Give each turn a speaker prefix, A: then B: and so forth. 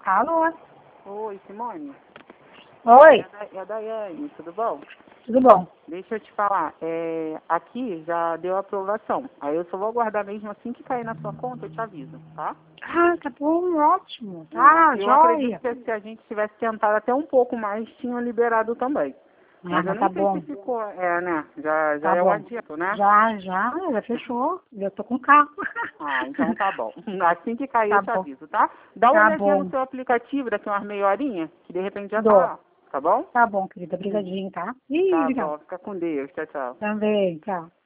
A: Alô?
B: Oi, Simone.
A: Oi,
B: É a Daiane, tudo bom?
A: tudo bom?
B: Deixa eu te falar, aqui já deu aprovação. Aí eu só vou aguardar mesmo assim que cair na sua conta, eu te aviso, tá?
A: Ah, tá bom, ótimo. Tá,
B: Eu acredito
A: joia.
B: que se a gente tivesse tentado até um pouco mais, tinham liberado também.
A: Ah,
B: Mas eu
A: mas
B: nem
A: tá
B: sei se
A: bom,
B: ficou, né? Já
A: tá
B: é o
A: bom.
B: adianto, né?
A: Já fechou. Eu tô com carro.
B: Ah, então tá bom. Assim que cair eu
A: Tá
B: te
A: bom,
B: aviso, tá? Dá uma
A: tá
B: olhadinha no
A: bom.
B: seu aplicativo daqui umas meia horinha, que de repente já tá
A: Dou.
B: lá, tá bom?
A: Tá bom, querida. Obrigadinho, tá? Ih,
B: Tá
A: obrigada.
B: bom, fica com Deus. Tchau, tchau.
A: Também, tchau.